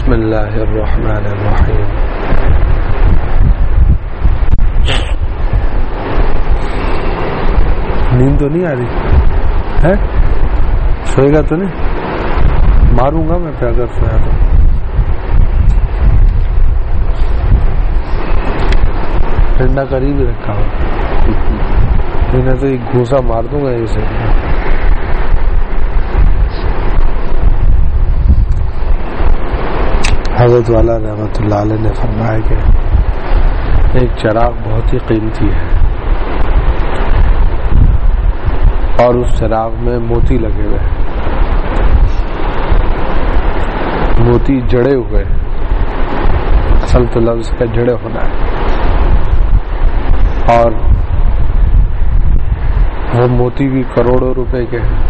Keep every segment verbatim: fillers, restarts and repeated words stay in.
بسم اللہ الرحمن الرحیم. نیند تو نہیں آ رہی ہے؟ سوئے گا تو نہیں؟ ماروں گا میں پھر اگر سویا تو. ٹھنڈا قریب ہی رکھا ہوا, میں تو ایک گھوسا مار دوں گا اسے. حضرت والا رحمۃ اللہ علیہ نے فرمایا کہ ایک چراغ بہت ہی قیمتی ہے اور اس چراغ میں موتی لگے ہوئے ہیں, موتی جڑے ہوئے, اصل تو لفظ کا جڑے ہونا ہے, اور وہ موتی بھی کروڑوں روپے کے ہیں,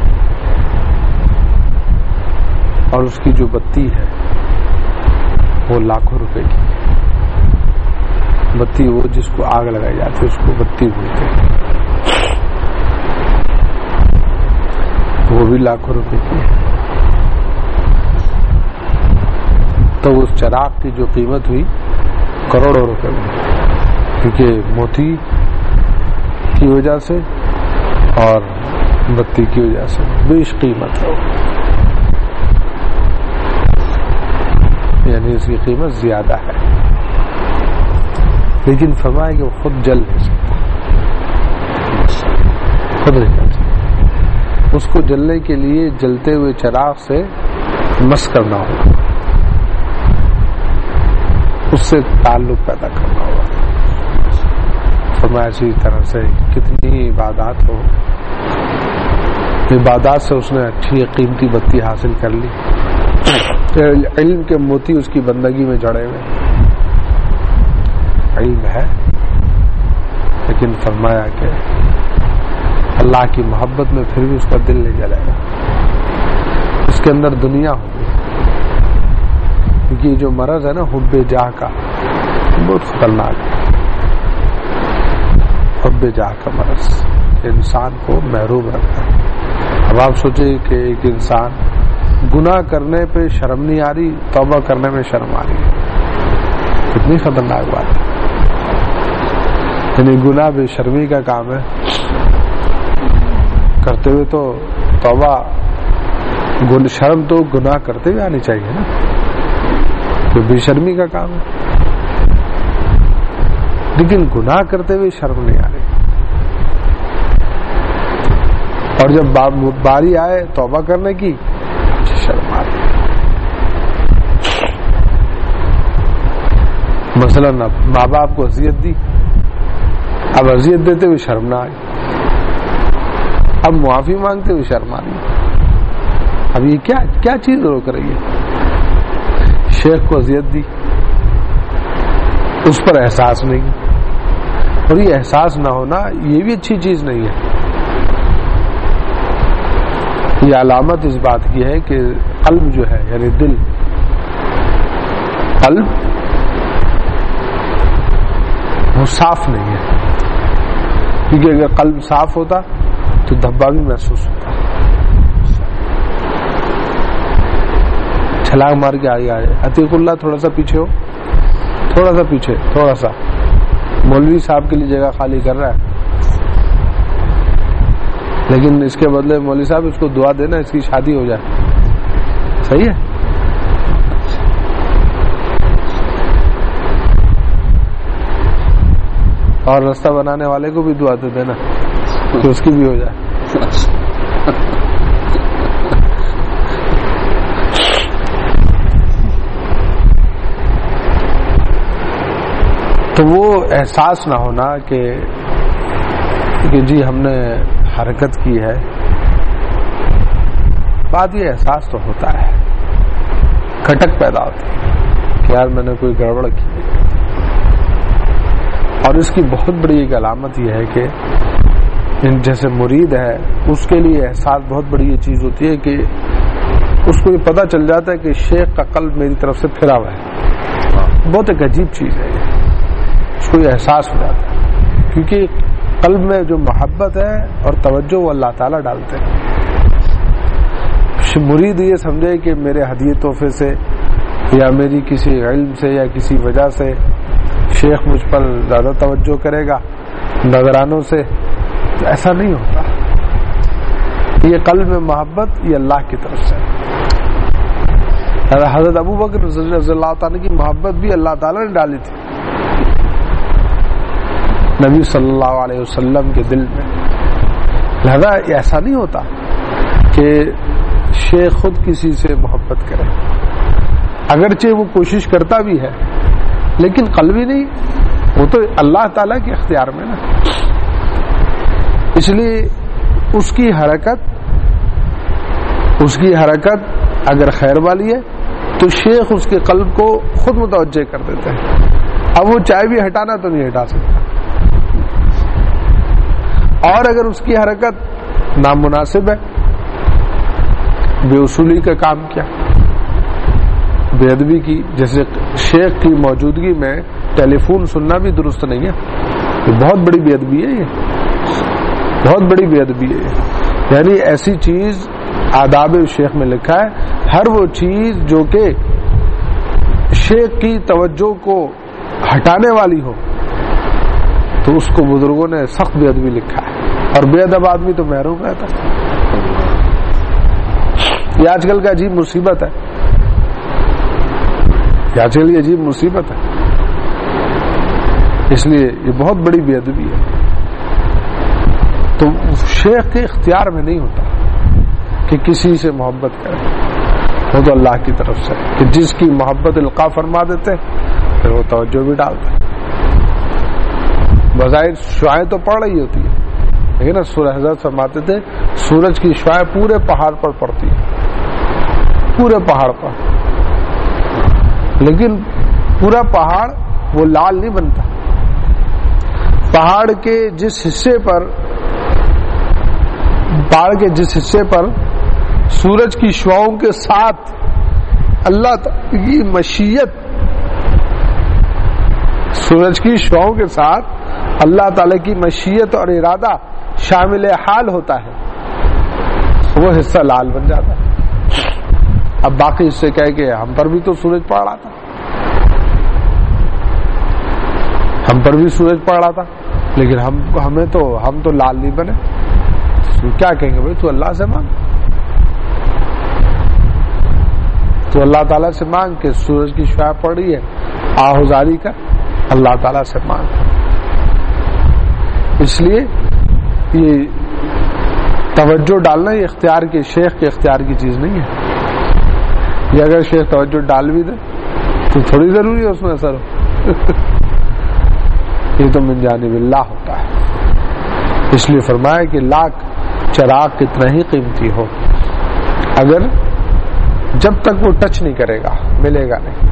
اور اس کی جو بتی ہے وہ لاکھوں روپے کی بتی, وہ جس کو آگ لگائی جاتی ہے اس کو بتی بولتے ہیں, وہ بھی لاکھوں روپے کی ہے. تو اس چراغ کی جو قیمت ہوئی کروڑوں روپے میں, کیونکہ موتی کی وجہ سے اور بتی کی وجہ سے بیش قیمت ہے, یعنی اس کی قیمت زیادہ ہے. لیکن فرمایا کہ وہ خود جل نہیں سکتا, خود نہیں جل سکتا. اس کو جلنے کے لیے جلتے ہوئے چراغ سے مس کرنا ہوگا, اس سے تعلق پیدا کرنا ہوگا. فرمایا اسی طرح سے کتنی عبادات ہو, عبادات سے اس نے اچھی قیمتی بتی حاصل کر لی, علم کے موتی اس کی بندگی میں جڑے ہوئے, علم ہے, لیکن فرمایا کہ اللہ کی محبت میں پھر بھی اس کا دل نہیں جلے گا, اس کے اندر دنیا ہوگی. کیونکہ یہ جو مرض ہے نا حب جاہ کا, بہت خطرناک ہے. حب جاہ کا مرض انسان کو محروم رکھتا ہے. اب آپ سوچیں کہ ایک انسان گناہ کرنے پہ شرم نہیں آ رہی, توبہ کرنے میں شرم آ رہی ہے, کتنی خطرناک بات ہے. یعنی گناہ بے شرمی کا کام ہے, کرتے ہوئے تو توبہ, شرم تو گناہ کرتے ہوئے آنی چاہیے نا, تو بے شرمی کا کام ہے. لیکن گناہ کرتے ہوئے شرم نہیں آ رہی, اور جب باری آئے توبہ کرنے کی شرم آ رہی. مثلا ماں باپ کو اذیت دی, اب اذیت دیتے ہوئے شرم نہ آئی, اب معافی مانگتے ہوئے شرم آ رہی. اب یہ کیا کیا چیز روک رہی ہے؟ شیخ کو اذیت دی, اس پر احساس نہیں, اور یہ احساس نہ ہونا یہ بھی اچھی چیز نہیں ہے. یہ علامت اس بات کی ہے کہ قلب جو ہے, یعنی دل, قلب وہ صاف نہیں ہے. کیونکہ اگر قلب صاف ہوتا تو دھبا بھی محسوس ہوتا. چھلانگ مار کے آگے آئے, عتیق اللہ تھوڑا سا پیچھے ہو, تھوڑا سا پیچھے, تھوڑا سا, مولوی صاحب کے لیے جگہ خالی کر رہا ہے, لیکن اس کے بدلے مولوی صاحب اس کو دعا دینا اس کی شادی ہو جائے. صحیح ہے؟ اور راستہ بنانے والے کو بھی دعا دے دینا کہ اس کی بھی ہو جائے. تو وہ احساس نہ ہونا کہ کہ جی ہم نے حرکت کی ہے, بعد یہ احساس تو ہوتا ہے, کھٹک پیدا ہوتی ہے کہ یار میں نے کوئی گڑبڑ کی. اور اس کی بہت بڑی ایک علامت یہ ہے کہ جیسے مرید ہے اس کے لیے احساس بہت بڑی یہ چیز ہوتی ہے کہ اس کو یہ پتہ چل جاتا ہے کہ شیخ کا قلب میری طرف سے پھرا ہوا ہے. بہت ایک عجیب چیز ہے, اس کو یہ احساس ہو جاتا ہے, کیونکہ قلب میں جو محبت ہے اور توجہ وہ اللہ تعالیٰ ڈالتے ہیں. مرید یہ سمجھے کہ میرے ہدیے تحفے سے یا میری کسی علم سے یا کسی وجہ سے شیخ مجھ پر زیادہ توجہ کرے گا نظرانوں سے، تو ایسا نہیں ہوتا. یہ قلب میں محبت یہ اللہ کی طرف سے. حضرت ابو بکر رضی اللہ تعالیٰ کی محبت بھی اللہ تعالیٰ نے ڈالی تھی نبی صلی اللہ علیہ وسلم کے دل میں. لہذا ایسا نہیں ہوتا کہ شیخ خود کسی سے محبت کرے، اگرچہ وہ کوشش کرتا بھی ہے لیکن قلبی نہیں، وہ تو اللہ تعالیٰ کے اختیار میں نا. اس لیے اس کی حرکت اس کی حرکت اگر خیر والی ہے تو شیخ اس کے قلب کو خود متوجہ کر دیتے ہیں. اب وہ چائے بھی ہٹانا تو نہیں ہٹا سکتا، اور اگر اس کی حرکت نامناسب ہے، بے اصولی کا کام کیا، بے ادبی کی، جیسے شیخ کی موجودگی میں ٹیلی فون سننا بھی درست نہیں ہے، یہ بہت بڑی بے ادبی ہے، یہ بہت بڑی بے ادبی ہے. یعنی ایسی چیز آداب شیخ میں لکھا ہے، ہر وہ چیز جو کہ شیخ کی توجہ کو ہٹانے والی ہو تو اس کو بزرگوں نے سخت بے ادبی لکھا ہے، اور بے ادب آدمی تو محروم رہتا ہے. یہ آج کل کا عجیب مصیبت ہے، یہ آج کل کی عجیب مصیبت ہے. اس لیے یہ بہت بڑی بے ادبی ہے. تو شیخ کے اختیار میں نہیں ہوتا کہ کسی سے محبت کرے، وہ تو اللہ کی طرف سے کہ جس کی محبت القاء فرما دیتے پھر وہ توجہ بھی ڈالتے. بظاہر شعائیں تو پڑ رہی ہوتی ہے لیکن نا سورہ حضرت فرماتے تھے سورج کی شعائیں پورے پہاڑ پر پڑتی ہے، پورے پہاڑ پر، لیکن پورا پہاڑ وہ لال نہیں بنتا. پہاڑ کے جس حصے پر پہاڑ کے جس حصے پر سورج کی شعاؤں کے ساتھ اللہ تعالی کی مشیت، سورج کی شعاؤں کے ساتھ اللہ تعالی کی مشیت اور ارادہ شامل حال ہوتا ہے، وہ حصہ لال بن جاتا ہے. اب باقی حصے کہہ کہ ہم پر بھی تو سورج پڑ رہا تھا، ہم پر بھی سورج پڑ رہا تھا لیکن ہم ہمیں تو ہم تو لال نہیں بنے. کیا کہیں گے بھائی تو اللہ سے مانگ، تو اللہ تعالیٰ سے مانگ کہ سورج کی شعاع پڑ رہی ہے، آہوزاری کا اللہ تعالیٰ سے مانگ. اس لیے یہ توجہ ڈالنا یہ اختیار کے شیخ کے اختیار کی چیز نہیں ہے. یہ اگر شیخ توجہ ڈال بھی دے تو تھوڑی ضروری ہے اس میں اثر ہو. یہ تو من جانب اللہ ہوتا ہے. اس لیے فرمایا کہ لاکھ چراغ کتنا ہی قیمتی ہو، اگر جب تک وہ ٹچ نہیں کرے گا ملے گا نہیں،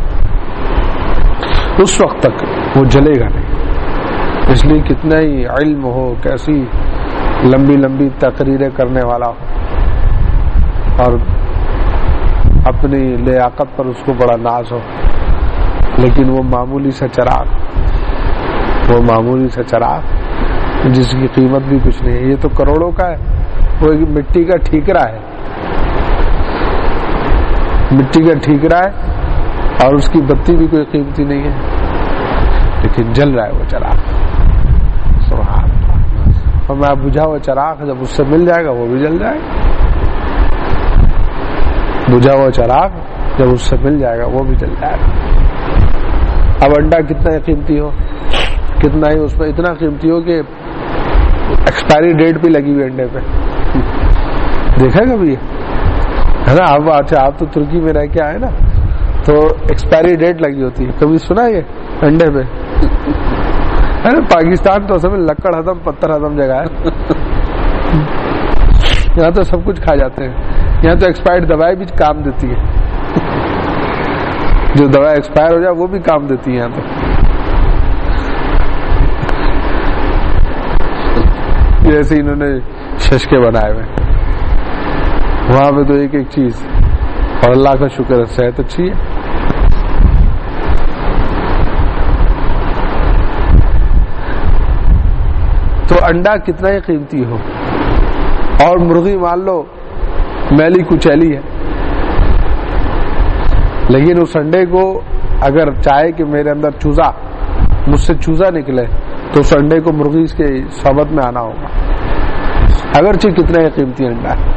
اس وقت تک وہ جلے گا نہیں. اس لیے کتنا ہی علم ہو، کیسی لمبی لمبی تقریریں کرنے والا ہو اور اپنی لیاقت پر اس کو بڑا ناز ہو، لیکن وہ معمولی سا چراغ وہ معمولی سا چراغ جس کی قیمت بھی کچھ نہیں ہے. یہ تو کروڑوں کا ہے، وہ ایک مٹی کا ٹھیکرا ہے، مٹی کا ٹھیکرا ہے اور اس کی بتی بھی کوئی قیمتی نہیں ہے، لیکن جل رہا ہے وہ چراغ. سبحان اللہ. اور میں بجھا ہوا چراغ جب اس سے مل جائے گا وہ بھی جل جائے گا. بجھا ہوا چراغ جب اس سے مل جائے گا وہ بھی جل جائے گا. اب انڈا کتنا ہی قیمتی ہو، کتنا ہی اس میں اتنا قیمتی ہو کہ ایکسپائری ڈیٹ بھی لگی ہوئی انڈے پہ. دیکھا کبھی ہے نا؟ اب اچھا آپ تو ترکی میں رہ کے آئے نا، تو ایکسپائری ڈیٹ لگی ہوتی ہے، کبھی سنا یہ انڈے پہ؟ پاکستان تو اصل میں لکڑ ہضم پتھر ہضم جگہ ہے، یہاں تو سب کچھ کھا جاتے ہیں. یہاں تو ایکسپائرڈ دوائی بھی کام دیتی ہے، جو دوائی ایکسپائر ہو جائے وہ بھی کام دیتی ہے یہاں تو. جیسے انہوں نے ششکے بنائے ہوئے وہاں پہ تو ایک ایک چیز، اور اللہ کا شکر ہے صحت اچھی ہے. تو انڈا کتنا ہی قیمتی ہو، اور مرغی مان لو میلی کچیلی ہے، لیکن اس انڈے کو اگر چاہے کہ میرے اندر چوزا مجھ سے چوزا نکلے تو اس انڈے کو مرغی کے صحبت میں آنا ہوگا، اگرچہ کتنا ہی قیمتی انڈا ہے،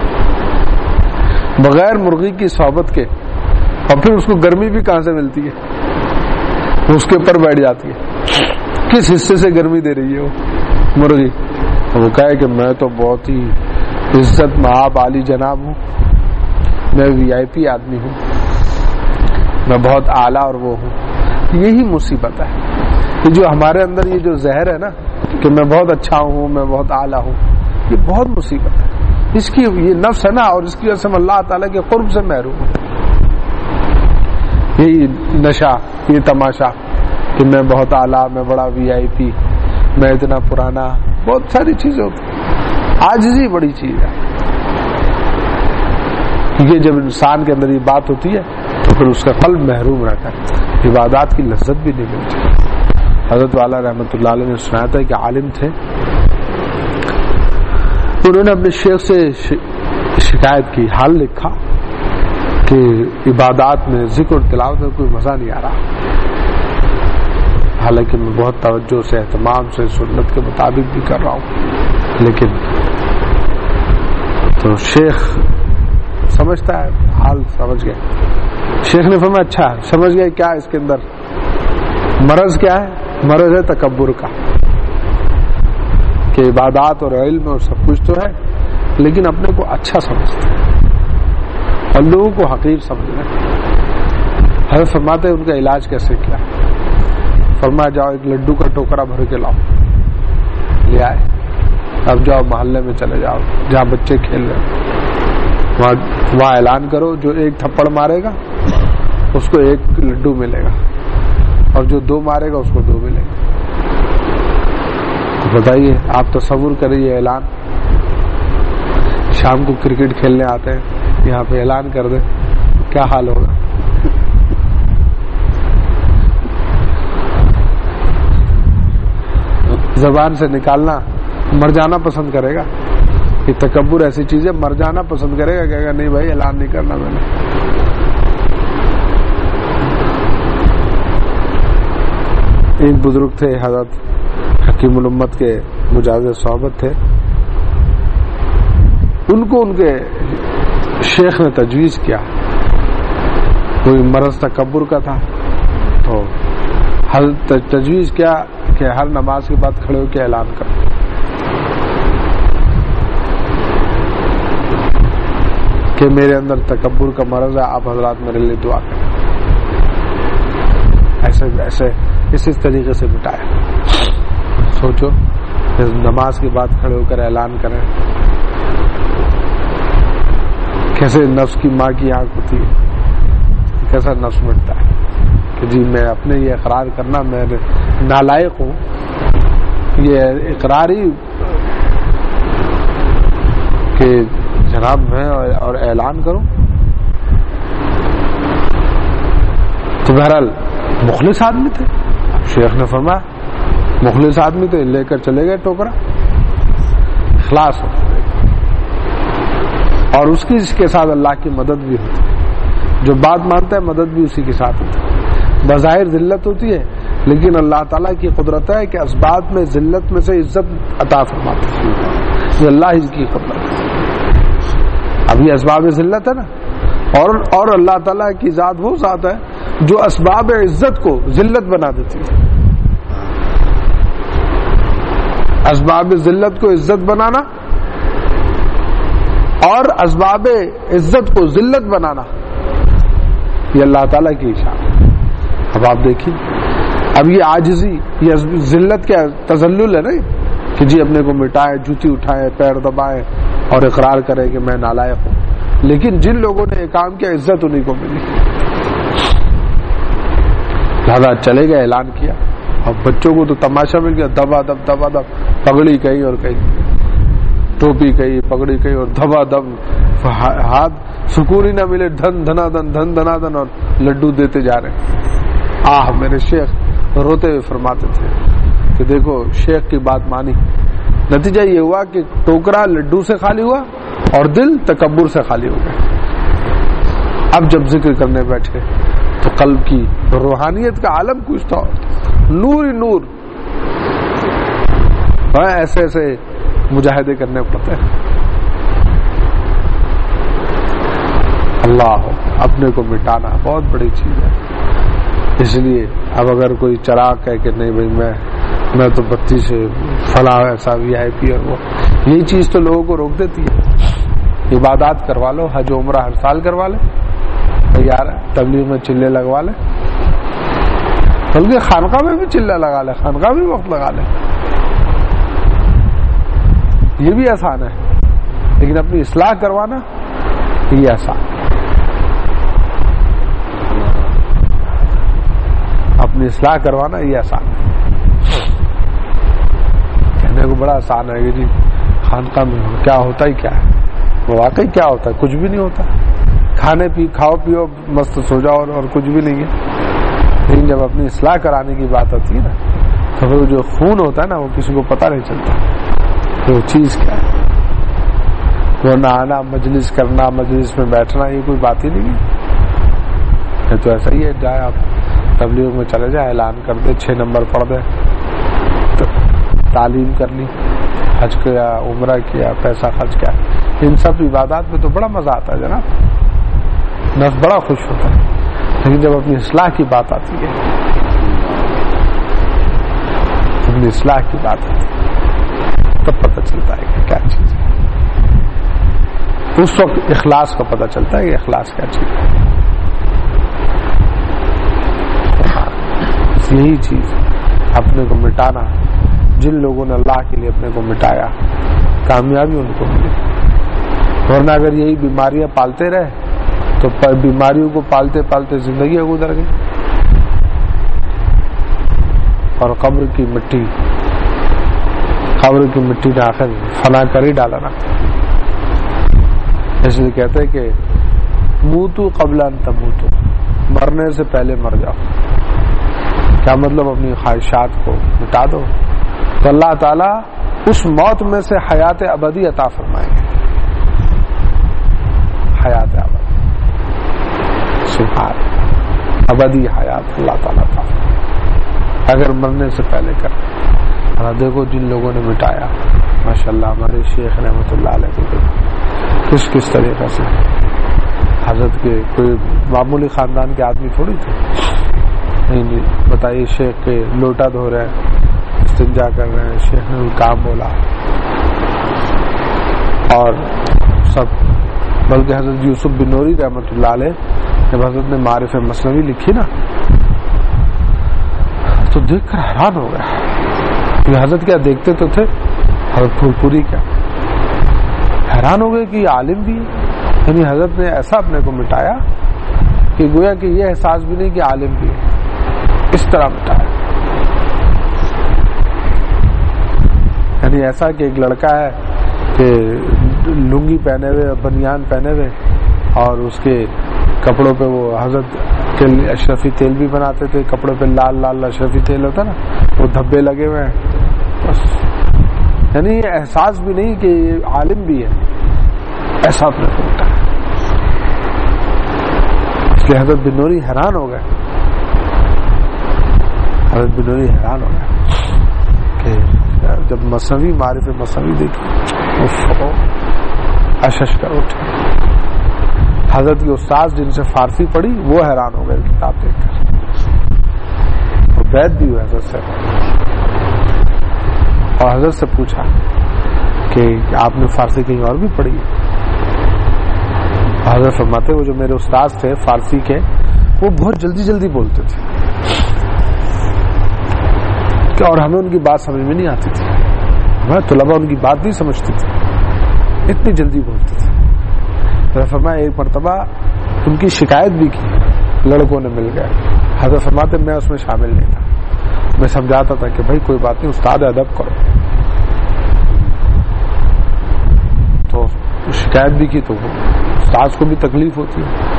بغیر مرغی کی صحبت کے۔ اور پھر اس کو گرمی بھی کہاں سے ملتی ہے؟ اس کے اوپر بیٹھ جاتی ہے، کس حصے سے گرمی دے رہی ہے وہ مرغی؟ وہ کہے کہ میں تو بہت ہی عزت مآب عالی جناب ہوں، میں وی آئی پی آدمی ہوں، میں بہت اعلیٰ اور وہ ہوں۔ یہی مصیبت ہے کہ جو ہمارے اندر یہ جو زہر ہے نا کہ میں بہت اچھا ہوں، میں بہت اعلیٰ ہوں، یہ بہت مصیبت ہے۔ اس کی یہ نفس ہے نا، اور اس کی وجہ سے ہم اللہ تعالیٰ کے قرب سے محروم ہوں۔ یہی نشہ، یہ تماشا کہ میں بہت اعلیٰ، میں بڑا وی آئی پی، میں اتنا پرانا، بہت ساری چیزیں ہوتی ہیں۔ عاجزی بڑی چیز ہے، کیونکہ جب انسان کے اندر یہ بات ہوتی ہے تو پھر اس کا قلب محروم رہتا ہے، عبادات کی لذت بھی نہیں ملتی۔ حضرت والا رحمۃ اللہ علیہ نے سنایا تھا کہ عالم تھے، انہوں نے اپنے شیخ سے شکایت کی، حال لکھا کہ عبادات میں، ذکر اور تلاوت میں کوئی مزہ نہیں آ رہا، حالانکہ میں بہت توجہ سے، اہتمام سے سنت کے مطابق بھی کر رہا ہوں، لیکن تو شیخ سمجھتا ہے، حال سمجھ گئے۔ شیخ نے فرمایا اچھا سمجھ گئے کیا اس کے اندر مرض کیا ہے؟ مرض ہے تکبر کا، کہ عبادات اور علم اور سب کچھ تو ہے لیکن اپنے کو اچھا سمجھتے ہیں اور لوگوں کو حقیر سمجھنا۔ حضرت فرماتے ہیں ان کا علاج کیسے کیا؟ فرمایا جاؤ ایک لڈو کا ٹوکرا بھر کے لاؤ، لے آئے، اب جاؤ محلے میں چلے جاؤ جہاں بچے کھیل رہے ہیں، وہاں وہاں اعلان کرو جو ایک تھپڑ مارے گا اس کو ایک لڈو ملے گا، اور جو دو مارے گا اس کو دو ملے گا۔ تو بتائیے آپ تصور کریے، اعلان شام کو کرکٹ کھیلنے آتے ہیں، یہاں پہ اعلان کر دیں، کیا حال ہوگا؟ زبان سے نکالنا مر جانا پسند کرے گا، یہ تکبر ایسی چیز ہے، مر جانا پسند کرے گا، کہے گا نہیں بھائی اعلان نہیں کرنا میں نے۔ ایک بزرگ تھے حضرت حکیم الامت کے مجاز صحبت تھے، ان کو ان کے شیخ نے تجویز کیا، کوئی مرض تکبر کا تھا تو تجویز کیا کہ ہر نماز کے بعد کھڑے ہو کے اعلان کرو۔ کہ میرے اندر تکبر کا مرض ہے، آپ حضرات میرے لیے دعا کریں۔ ایسے ایسے اس اس طریقے سے مٹایا۔ سوچو نماز کے بعد کھڑے ہو کر اعلان کریں، کیسے نفس کی ماں کی آنکھ ہوتی ہے، کیسا نفس مٹتا ہے کہ جی میں اپنے یہ اقرار کرنا میں نالائق ہوں، یہ اقرار ہی کہ جناب میں اور اعلان کروں۔ تو بہرحال مخلص آدمی تھے، شیخ نے فرمایا مخلص آدمی تھے، لے کر چلے گئے ٹوکرا، اخلاص ہو اور اس کی اس کے ساتھ اللہ کی مدد بھی ہوتی ہے، جو بات مانتا ہے مدد بھی اسی کے ساتھ ہوتی ہے۔ بظاہر ذلت ہوتی ہے لیکن اللہ تعالیٰ کی قدرت ہے کہ اسباب میں ذلت میں سے عزت عطا فرماتے ہیں، یہ اللہ ہی کی قدرت ہے۔ اب یہ اسباب ذلت ہے نا، اور اور اللہ تعالیٰ کی ذات وہ ذات ہے جو اسباب عزت کو ذلت بنا دیتی ہے۔ اسباب ذلت کو عزت بنانا اور اسباب عزت کو ذلت بنانا، یہ اللہ تعالیٰ کی شان ہے۔ اب آپ دیکھیے، اب یہ عاجزی، یہ ذلت کیا تذلل ہے نا، کہ جی اپنے کو مٹائے، جوتی اٹھائے، پیر دبائے اور اقرار کرے کہ میں نالائق ہوں، لیکن جن لوگوں نے یہ کام کیا عزت انہیں کو ملی۔ لہذا چلے گئے، اعلان کیا، اور بچوں کو تو تماشا مل گیا، دبا دب دبا دب، پگڑی کہیں اور کہیں، ٹوپی کہیں، پگڑی کہیں، اور دبا دب، ہاتھ سکون ہی نہ ملے، دھن دھنا دھن دھن دھنا دھن، اور لڈو دیتے جا رہے ہیں۔ آہ میرے شیخ روتے ہوئے فرماتے تھے کہ دیکھو شیخ کی بات مانی، نتیجہ یہ ہوا کہ ٹوکرا لڈو سے خالی ہوا اور دل تکبر سے خالی ہو گیا۔ اب جب ذکر کرنے بیٹھے تو قلب کی روحانیت کا عالم کچھ تھا، نور ہی نور. ایسے ایسے مجاہدے کرنے پڑتے ہیں. اللہ اپنے کو مٹانا بہت بڑی چیز ہے. اس لیے اب اگر کوئی چراغ کہے کہ نہیں بھائی میں میں تو بتی سے فلاں ایسا وی آئی پی اور وہ، یہی چیز تو لوگوں کو روک دیتی ہے. عبادات کروا لو، حج عمرہ ہر سال کروا لے، تیار ہے. تبلیغ میں چلے لگوا لے، بلکہ خانقاہ میں بھی چلے لگا لے، خانقاہ بھی وقت لگا لے، یہ بھی آسان ہے. لیکن اپنی اصلاح کروانا یہ آسان ہے. اپنی اصلاح کروانا یہ آسان ہے. کہنے کو بڑا آسان ہے کہ جی خانقاہ میں کیا ہوتا ہی کیا ہے، وہ واقعی کیا ہوتا ہے؟ کچھ بھی نہیں ہوتا. کھانے پی کھاؤ پیو مست سو جاؤ اور کچھ بھی نہیں ہے. لیکن جب اپنی اصلاح کرانے کی بات ہوتی ہے نا تو پھر جو خون ہوتا ہے نا وہ کسی کو پتہ نہیں چلتا کہ وہ چیز کیا ہے. وہ نہ آنا، مجلس کرنا، مجلس میں بیٹھنا، یہ کوئی بات ہی نہیں ہے. تو ایسا ہی ہے، جائے آپ تبلیغ میں چلے جائے، اعلان کر دے، چھ نمبر پڑھ دے، تعلیم کر لی، حج کیا، عمرہ کیا، پیسہ خرچ کیا. ان سب عبادات میں تو بڑا مزہ آتا ہے جناب، نفس بڑا خوش ہوتا ہے. لیکن جب اپنی اصلاح کی بات آتی ہے، اپنی اصلاح کی بات آتی ہے تب پتہ چلتا ہے کہ کیا چیز ہے. اس وقت اخلاص کا پتہ چلتا ہے کہ اخلاص کیا چیز ہے. یہی چیز اپنے کو مٹانا. جن لوگوں نے اللہ کے لیے اپنے کو مٹایا کامیابی ان کو ملی. ورنہ اگر یہی بیماریاں پالتے رہے تو بیماریوں کو پالتے پالتے زندگی گزر گئی اور قبر کی مٹی قبر کی مٹی نے آخر فنا کر ہی ڈالا نا. اس لیے کہتے ہیں کہ موتو قبل ان تموتو، مرنے سے پہلے مر جاؤ. کیا مطلب؟ اپنی خواہشات کو مٹا دو تو اللہ تعالیٰ اس موت میں سے حیات ابدی عطا فرمائیں گے. حیات ابدی، سبحان ابدی حیات اللہ تعالیٰ عطا فرمائیں اگر مرنے سے پہلے کر. اور دیکھو جن لوگوں نے مٹایا ماشاءاللہ، ہمارے شیخ رحمۃ اللہ علیہ کو کس کس طریقے سے حضرت کے کوئی معمولی خاندان کے آدمی تھوڑی تھے. نہیں بتائیے، شیخ کے لوٹا دھو رہے ہیں، استنجا کر رہے ہیں، شیخ نے کام بولا اور سب. بلکہ حضرت یوسف بن نوری رحمۃ اللہ علیہ جب حضرت نے معارف مثنوی لکھی نا تو دیکھ کر حیران ہو گیا. یہ حضرت کیا دیکھتے تو تھے، حضرت پھول پوری کیا حیران ہو گئے کہ یہ عالم بھی ہے. یعنی حضرت نے ایسا اپنے کو مٹایا کہ گویا کہ یہ احساس بھی نہیں کہ عالم بھی ہے، اس طرح مٹایا. یعنی ایسا کہ ایک لڑکا ہے کہ لنگی پہنے ہوئے، بنیان پہنے ہوئے، اور اس کے کپڑوں پہ وہ حضرت تیل اشرفی تیل بھی بناتے تھے، کپڑوں پہ لال لال اشرفی تیل ہوتا نا، وہ دھبے لگے ہوئے ہیں بس. یعنی یہ احساس بھی نہیں کہ یہ عالم بھی ہے، ایسا اپنے کو مٹایا. اس لیے حضرت بن نوری حیران ہو گئے. حضرت بن نوری حیران ہو گئے کہ جب مثنوی معرف مثنوی دیکھی اشش کر اٹھے. حضرت کے استاد جن سے فارسی پڑھی وہ حیران ہو گئے کتاب دیکھ کر، اور بیعت بھی ہوئے حضرت سے. اور حضرت سے پوچھا کہ آپ نے فارسی کہیں اور بھی پڑھی؟ حضرت فرماتے وہ جو میرے استاد تھے فارسی کے وہ بہت جلدی جلدی بولتے تھے اور ہمیں ان کی بات سمجھ میں نہیں آتی تھی. ہمارے طلباء ان کی بات نہیں سمجھتی تھی، اتنی جلدی بولتے تھے. حضرت فرمایا ایک مرتبہ ان کی شکایت بھی کی، لڑکوں نے مل گئے. حضرت فرماتے میں اس میں شامل نہیں تھا، میں سمجھاتا تھا کہ بھائی کوئی بات نہیں، استاد ادب کرو. تو شکایت بھی کی تو استاد کو بھی تکلیف ہوتی ہے.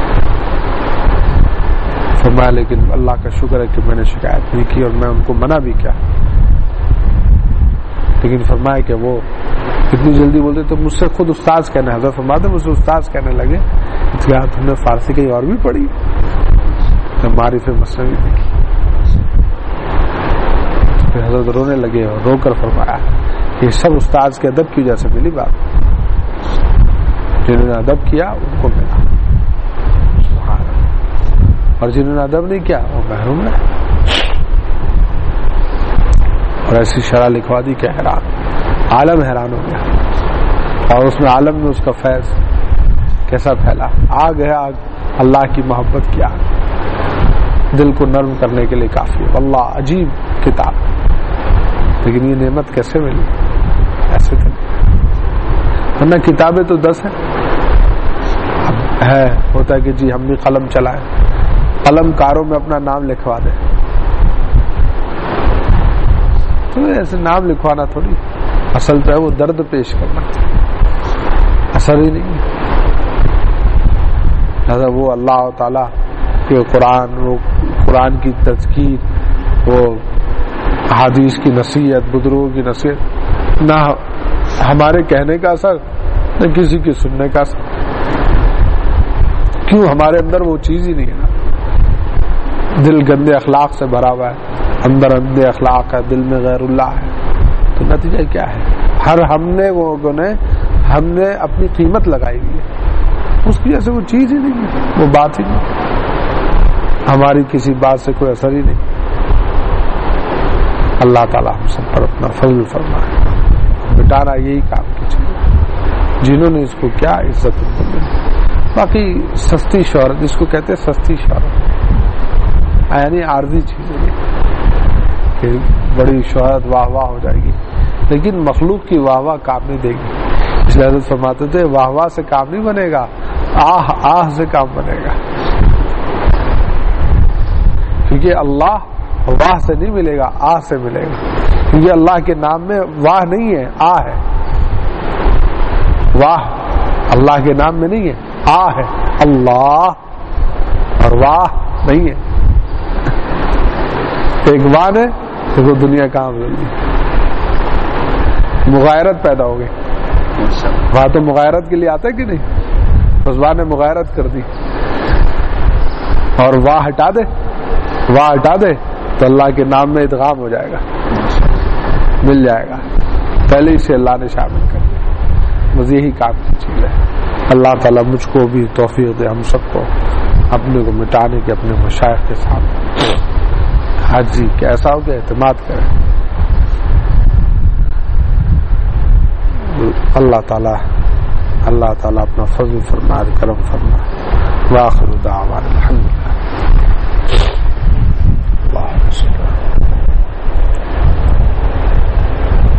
فرمایا لیکن اللہ کا شکر ہے کہ میں نے شکایت نہیں کی اور میں ان کو منع بھی کیا. لیکن فرمایا کہ وہ اتنی جلدی بولتے تو مجھ سے خود استاذ کہنے، حضرت فرماتے مجھ سے استاذ کہنے لگے کیا تم نے فارسی کہیں اور بھی پڑھی؟ معرف مثنوی دیکھی. پھر حضرت رونے لگے اور رو کر فرمایا یہ سب استاذ کے ادب کی وجہ سے ملی بات، جنہوں نے ادب کیا ان کو ملا، اور جنہوں نے ادب نہیں کیا وہ محروم ہے. اور ایسی شرح لکھوا دی کہ حیران عالم حیران ہو گیا. اور اس میں عالم میں اس کا فیض کیسا پھیلا. آگ ہے آگ، اللہ کی محبت کی آگ، دل کو نرم کرنے کے لیے کافی ہے. واللہ عجیب کتاب. لیکن یہ نعمت کیسے ملی؟ ایسے تو ورنہ کتابیں تو دس ہیں. ہے ہوتا ہے کہ جی ہم بھی قلم چلائیں، قلم کاروں میں اپنا نام لکھوا دیں. تو ایسے نام لکھوانا تھوڑی، اصل تو ہے وہ درد پیش کرنا، اثر ہی نہیں. لہذا وہ اللہ تعالیٰ کے قرآن، وہ قرآن کی تذکیر، وہ حدیث کی نصیحت، بزرگوں کی نصیحت، نہ ہمارے کہنے کا اثر نہ کسی کے سننے کا اثر. کیوں؟ ہمارے اندر وہ چیز ہی نہیں ہے. دل گندے اخلاق سے بھرا ہوا ہے، اندر اندے اخلاق ہے، دل میں غیر اللہ ہے. تو نتیجہ کیا ہے؟ ہر ہم نے وہ گنے ہم نے اپنی قیمت لگائی ہوئی ہے، اس کی وجہ سے وہ چیز ہی نہیں ہے، وہ بات ہی نہیں، ہماری کسی بات سے کوئی اثر ہی نہیں. اللہ تعالیٰ ہم سب پر اپنا فضل فرمائے. مٹانا یہی کام کی چیز، جنہوں نے اس کو کیا عزت ان کو ملی. باقی سستی شہرت، جس کو کہتے ہیں سستی شہرت، یعنی عارضی چیزیں کہ بڑی شہرت واہ واہ ہو جائے گی، لیکن مخلوق کی واہ واہ کام نہیں دے گی. اس لیے حضرت فرماتے تھے واہ واہ سے کام نہیں بنے گا، آہ آہ سے کام بنے گا. کیونکہ اللہ واہ سے نہیں ملے گا، آہ سے ملے گا. کیونکہ اللہ کے نام میں واہ نہیں ہے، آہ ہے. واہ اللہ کے نام میں نہیں ہے، آہ ہے. اللہ اور واہ نہیں ہے. ایک واہ ہے دیکھو دنیا کہاں بدل گئی، مغایرت پیدا ہو گئی. وہاں تو مغایرت کے لیے آتا ہے کہ نہیں، بس واہ نے مغایرت کر دی. اور واہ ہٹا دے، واہ ہٹا دے تو اللہ کے نام میں ادغام ہو جائے گا، مل جائے گا. پہلے ہی سے اللہ نے شامل کر دیا. بس یہی کام کی چیز ہے. اللہ تعالیٰ مجھ کو بھی توفیق دے، ہم سب کو اپنے کو مٹانے کے اپنے مشائخ کے سامنے حاجی کیسا ہو کہ اعتماد کریں. اللہ تعالیٰ اللہ تعالیٰ اپنا فضل فرمائے، کرم فرمائے. وآخر دعوانا الحمدللہ.